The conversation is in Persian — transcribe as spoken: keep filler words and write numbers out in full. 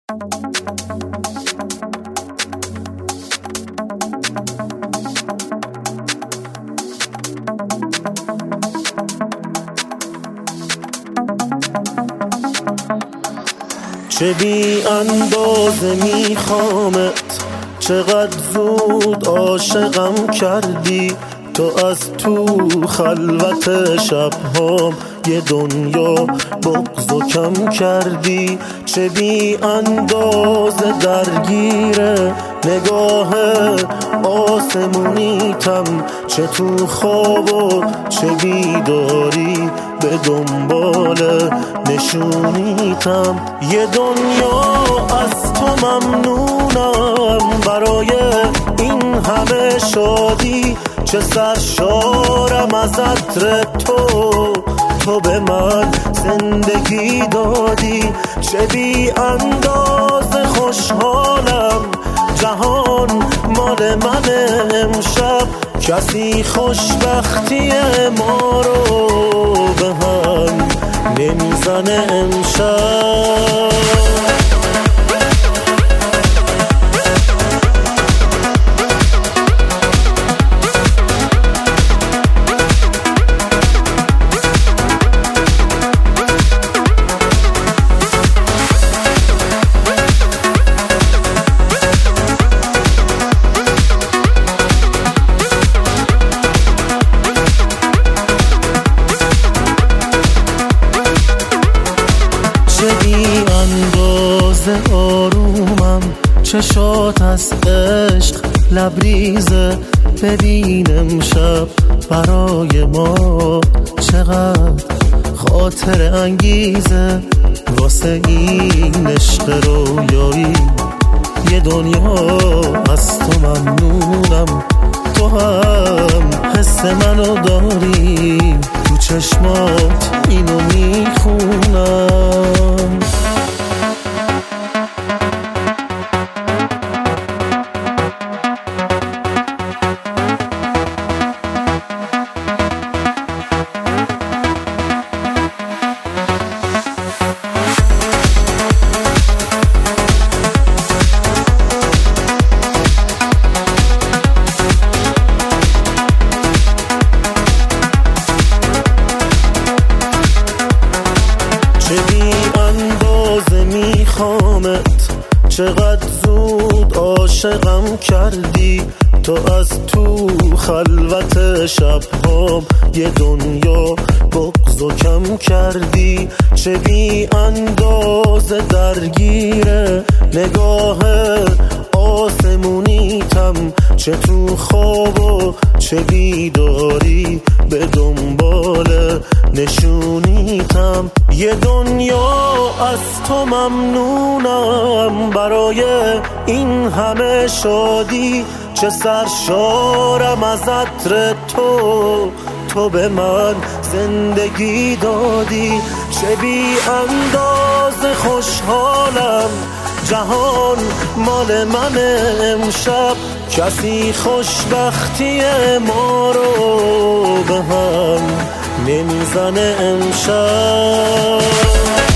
چه بی اندازه میخوامت، چقدر زود عاشقم کردی. تو از تو خلوت شبهام یه دنیا بغض و کم کردی. چه بی اندازه درگیره نگاه آسمونیتم، چه تو خواب و چه بیداری به دنبال نشونیتم. یه دنیا از تو ممنونم، برای این همه شادی. چه سرشارم از عطر تو، تو به من زندگی دادی. چه بی اندازه خوشحالم، جهان مال من امشب. کسی خوشبختی ما رو به هم نمیزنه امشب. آرومم چشات از عشق لبریزه. ببین امشب برای ما چقدر خاطر انگیزه. واسه این عشق رویایی یه دنیا از تو ممنونم. تو هم حس منو داری، تو چشمات اینو میخونم. چقدر زود عاشقم کردی. تو از تو خلوت شبهام یه دنیا بغض و کم کردی. چه بی اندازه درگیره نگاه آسمونیتم، چه تو خواب و چه بیداری به دنبال نشونیتم. یه دنیا از تو ممنونم، برای این همه شادی. چه سرشارم از عطر تو، تو به من زندگی دادی. چه بی اندازه خوشحالم، جهان مال من امشب. کسی خوشبختی ما رو به هم نمیزنه امشب.